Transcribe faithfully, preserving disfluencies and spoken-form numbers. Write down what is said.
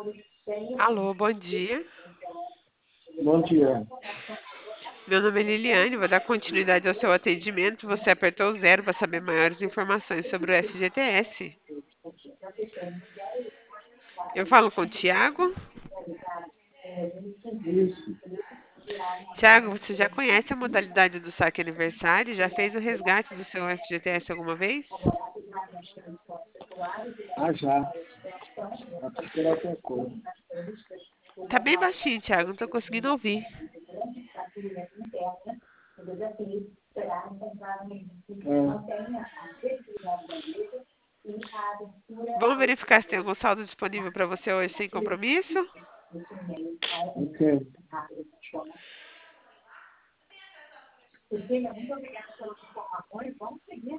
Alô, bom dia. Bom dia. Meu nome é Liliane, vou dar continuidade ao seu atendimento. Você apertou o zero para saber maiores informações sobre o F G T S. Eu falo com o Tiago. Isso. Tiago, você já conhece a modalidade do saque aniversário? Já fez o resgate do seu F G T S alguma vez? Ah, já. Vai procurar outra coisa. Tá bem baixinho, Tiago, não tô conseguindo ouvir. Vamos verificar se tem algum saldo disponível para você hoje sem compromisso? É, ok.